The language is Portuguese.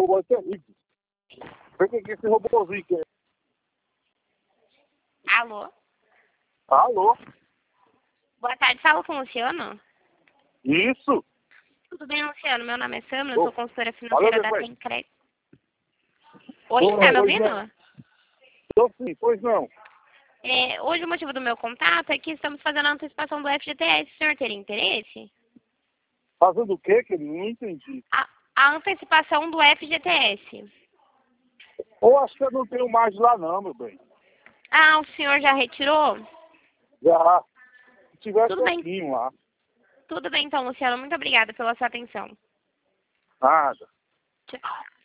robô é terrível. Vê o que esse robôzinho quer. Alô? Alô? Boa tarde, falo com o Luciano? Isso? Tudo bem, Luciano? Meu nome é Samara, eu sou consultora Alô, financeira da depois. Tencred. Oi, tá me ouvindo? Tô sim, pois não. Hoje o motivo do meu contato é que estamos fazendo a antecipação do FGTS. O senhor teria interesse? Fazendo o quê, que eu não entendi? A antecipação do FGTS. Ou acho que eu não tenho mais lá não, meu bem. Ah, o senhor já retirou? Já. Se tivesse Tudo bem. pouquinho lá. Tudo bem então, Luciano. Muito obrigada pela sua atenção. Nada. Tchau.